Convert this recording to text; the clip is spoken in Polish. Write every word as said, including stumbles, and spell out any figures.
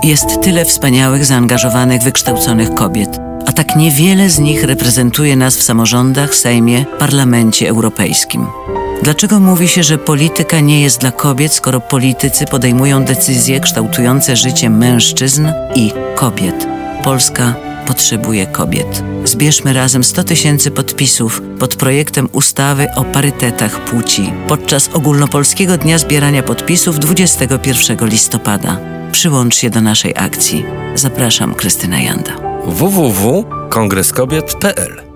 Jest tyle wspaniałych, zaangażowanych, wykształconych kobiet, a tak niewiele z nich reprezentuje nas w samorządach, Sejmie, Parlamencie Europejskim. Dlaczego mówi się, że polityka nie jest dla kobiet, skoro politycy podejmują decyzje kształtujące życie mężczyzn i kobiet? Polska potrzebuje kobiet. Zbierzmy razem sto tysięcy podpisów pod projektem ustawy o parytetach płci podczas ogólnopolskiego dnia zbierania podpisów dwudziestego pierwszego listopada. Przyłącz się do naszej akcji. Zapraszam, Krystyna Janda. w w w kropka kongres kobiet kropka p l